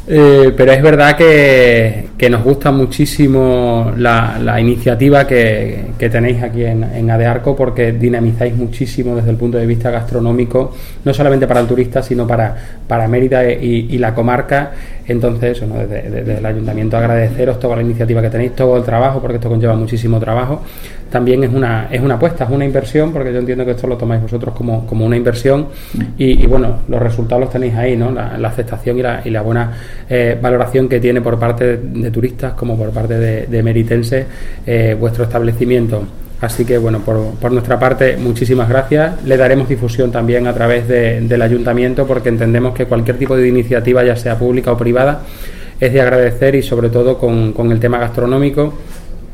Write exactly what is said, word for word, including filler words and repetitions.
Eh, pero es verdad que, que nos gusta muchísimo la, la iniciativa que, que tenéis aquí en, en ADEARCO, porque dinamizáis muchísimo desde el punto de vista gastronómico, no solamente para el turista, sino para, para Mérida y, y la comarca. Entonces, bueno, desde, desde el ayuntamiento agradeceros toda la iniciativa que tenéis, todo el trabajo, porque esto conlleva muchísimo trabajo. También es una es una apuesta, es una inversión, porque yo entiendo que esto lo tomáis vosotros como, como una inversión y, y bueno, los resultados los tenéis ahí, ¿no? La, la aceptación y la, y la buena eh, valoración que tiene por parte de, de turistas como por parte de, de meritenses eh, vuestro establecimiento. Así que bueno, por, por nuestra parte, muchísimas gracias. Le daremos difusión también a través de, del ayuntamiento, porque entendemos que cualquier tipo de iniciativa, ya sea pública o privada, es de agradecer, y sobre todo con, con el tema gastronómico,